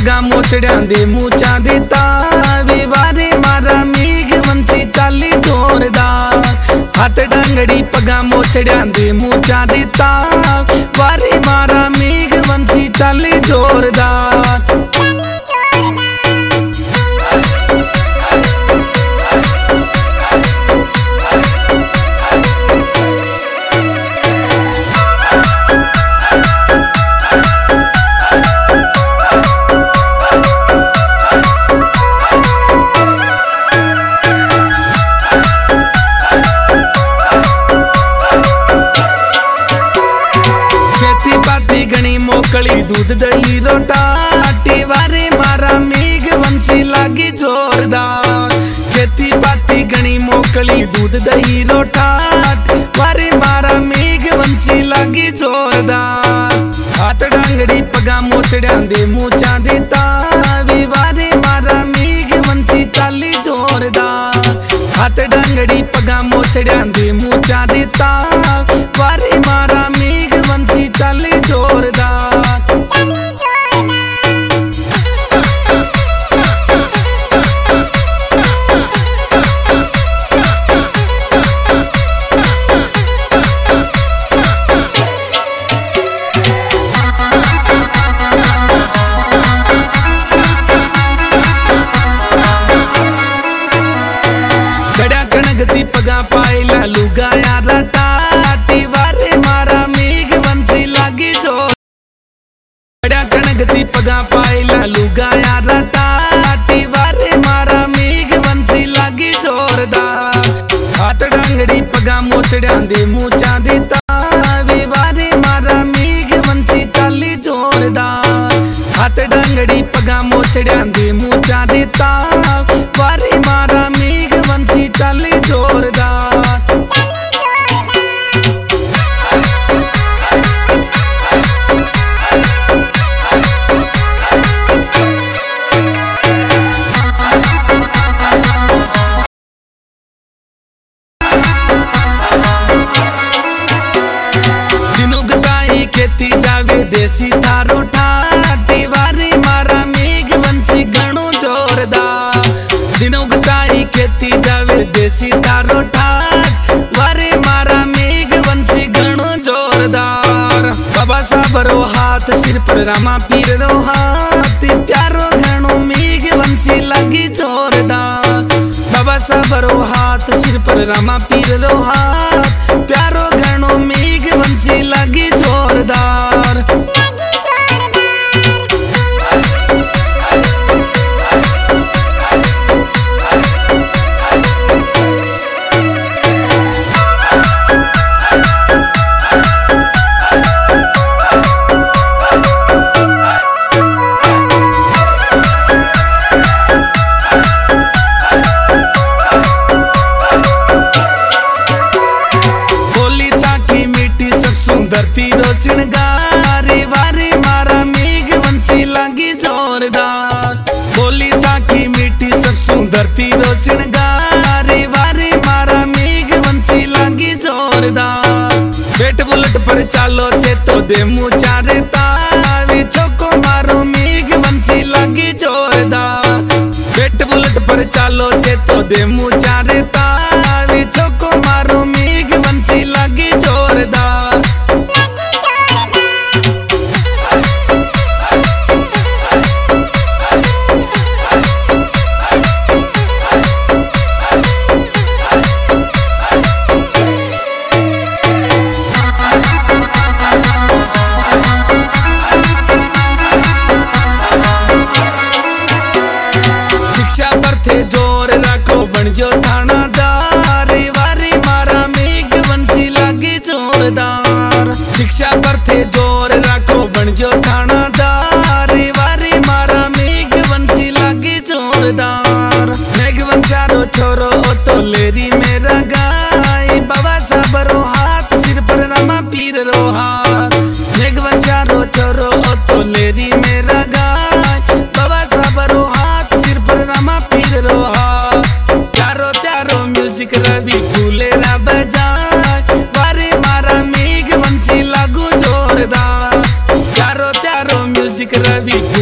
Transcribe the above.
पगा मोचड़िया दे मूचा देता विवारे मारा मेघ वंशी चाली जोरदार हाथ डांगड़ी पगा मोचड़िया दे मूचा देता वारे मारा मेघ वंशी चाली जोरदार। गणी मोकली दूध दही रोटा वारे मारा मेघ वंशी लागी जोरदार खेती बाती गणी मोकली दूध दही रोटा वारे मारा मेघ वंशी लागी जोरदार हाथ डांगड़ी पगा मोचड़िया दे मूचा देता विवारे मारा मेघ वंशी चाली जोरदार हाथ डांगड़ी पगा मोचड़िया दे मूचा देता वारे मारा मेघ वंशी चाली जोरदार। गति पगा पाइला लुगाया रटा वारे मारा मेघ वंशी लागी जोर गति पगा पाइला लुगाया रटा वारे मारा मेघ वंशी लागी जोरदार हाथ डांगड़ी पगा मोचड़िया दे मूचा देता विवारे मारा मेघ वंशी चाली जोरदार हाथ डांगड़ी पगा मोचड़िया दे मूचा देता वारे मारा मेघ वंशी चाली जोरदार। खेती जावे देसी थारो ठाटी वारे मारा मेघ वंशी घणो जोरदार दिनों गताई खेती जावे देसी थारो ठाट वारे मारा मेघ वंशी घणो जोरदार बाबा साबरो हाथ सिर पर रामा पीर रो हाथ प्यारो घणो मेघ वंशी लगी जोरदार बाबा साबरो हाथ सिर पर रामा पीर रो हाथ प्यारो घणो मेघ वंशी लगी जोरदार। धरती रो सिंगारे वारे मारा मेघ वंशी लागी जोरदार बोली ताकि मीठी सब सुंदरती रो सिंगारे वारे मारा मेघ वंशी लागी जोरदार बेट बुलेट पर चालो थे तो दे मूचा रेता चौको मारो मेघ वंशी लागी जोरदार बेट बुलेट पर चालो थे तो दे मूचा रेता चौको मारो मेघ वंशी लागी जोरदार। जोर रखो बनजो थानादार वारे मारा मेघ वंशी लागी जोरदार शिक्षा पर थे जोर रखो बनजो थानादार वारे मारा मेघ वंशी लागी जोरदार मेघ वंशारो छोरो तो लेरी मेरा गाय बाबा साबरो हाथ सिर पर रामा पीर रो हाथ मेघ वंशारो छोरो तो लेरी मेरा गाय बाबा साबरो हाथ सिर पर रामा पीर रो प्यारो प्यारो म्यूजिक रवि फूले रा बजाए वारे मारा मेघ वंशी लागू जोरदार प्यारो प्यारो म्यूजिक रवि